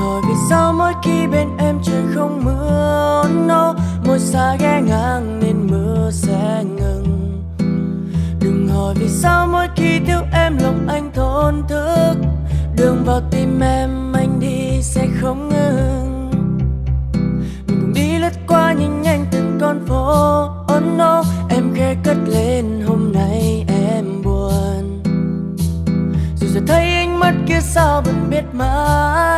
hỏi vì sao mỗi khi bên em trời không mưa. Oh no, môi xa ghé ngang nên mưa sẽ ngừng. Đừng hỏi vì sao mỗi khi thiếu em lòng anh thổn thức. Đường vào tim em anh đi sẽ không ngừng. Mình cùng đi lướt qua nhanh nhanh từng con phố. Oh no, em khẽ cất lên hôm nay em buồn. Dù giờ thấy ánh mắt kia sao vẫn biết mãi.